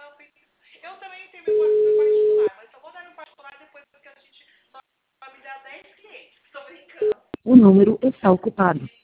Eu também tenho meu particular, mas só vou dar meu particular depois que a gente só me dá 10 clientes. Tô brincando. O número está ocupado.